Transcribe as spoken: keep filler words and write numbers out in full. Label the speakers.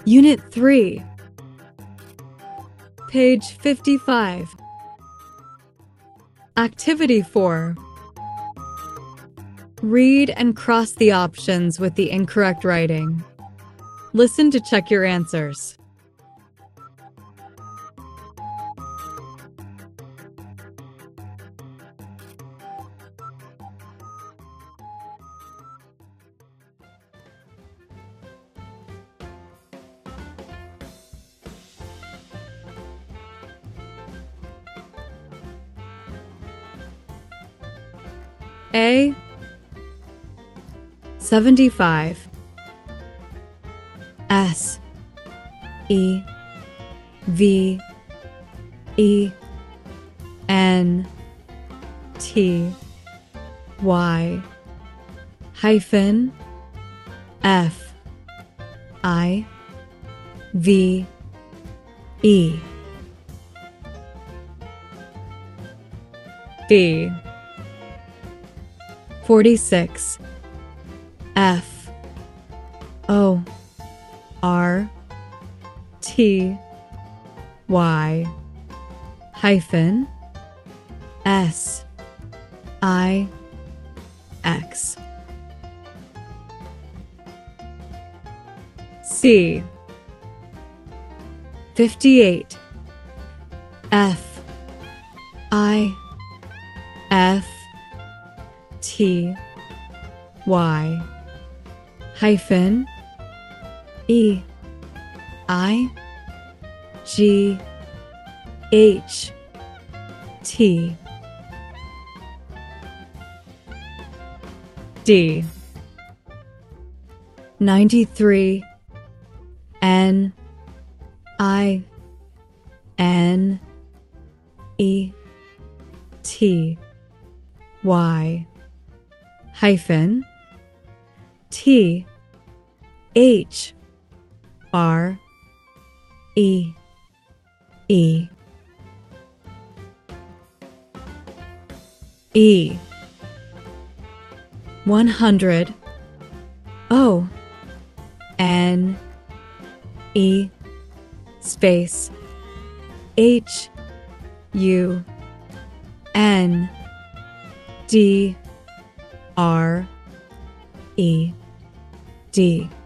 Speaker 1: Unit three, page fifty-five. Activity four. Read and cross the options with the incorrect writing. Listen to check your answers. A. seventy-five. S. E. V. E. N. T. Y. Hyphen. F. I. V. E. B. forty-six. F. O. R. T. Y. Hyphen. S. I. X. C. fifty-eight. F. I. F. T. Y. Hyphen. E. I. G. H. T. D. ninety-three. N. I. N. E. T. Y. Hyphen. T. H. R. E. E. E. one hundred. O. N. E. Space. H. U. N. D. R. E. D.